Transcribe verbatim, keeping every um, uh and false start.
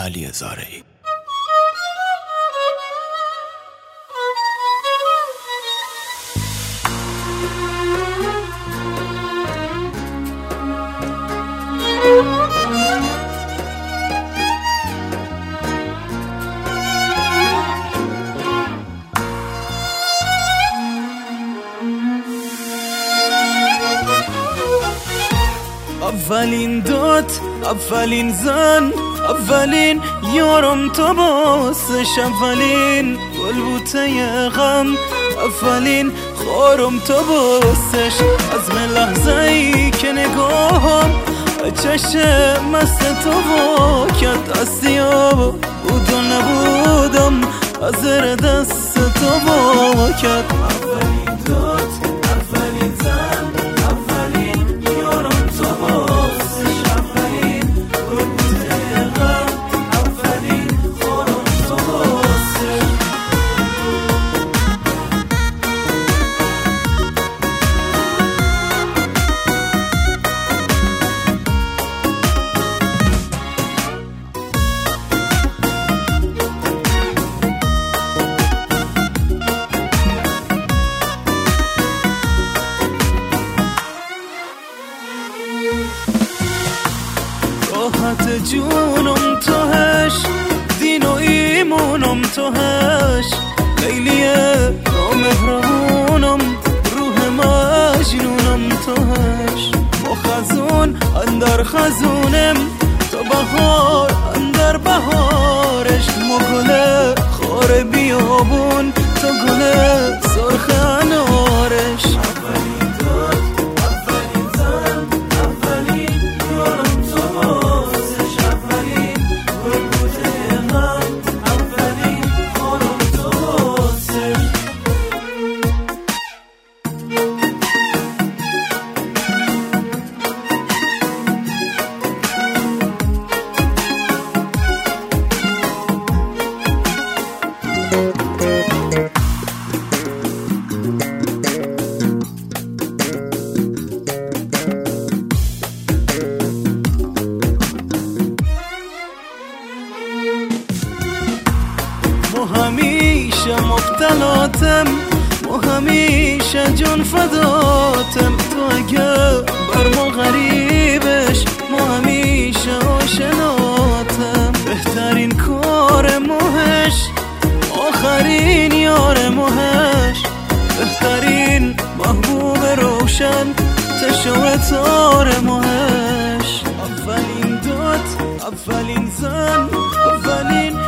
علی زارعی. اولین داد، اولین زن، اولین یارم تو باسش، اولین گلبوته غم، اولین خارم تو باسش. از من لحظه ای که نگاهم چشم مست تو وا کرد، دستی ها بود و نبودم از زیر دست تو وا کرد. اولین داد، اولین زن، اولین یارم تو باسش، اولین گلبوته غم، اولین خارم تو باسش. راحت جونم توهش، دین و ایمونم توهش، لیلیه نامهربونم، روح مجنونم توهش. با خزون اندر خزونم، تو بهار اندر بهارش، ما گله خار بیابون، تو گله سرخ انارش. اولین داد، اولین زن، اولین یارم تو باسش، اولین گلبوته غم، اولین خارم تو باسش. مو همیشه مبتلاتم، مو همیشه جون فداتم، تو اگه بر ما غریبش، مو همیشه آشناتم. بهترین کار موهش، آخرین یار موهش، بهترین محبوب روشن، تشو تار موهش. اولین داد، اولین زن، اولین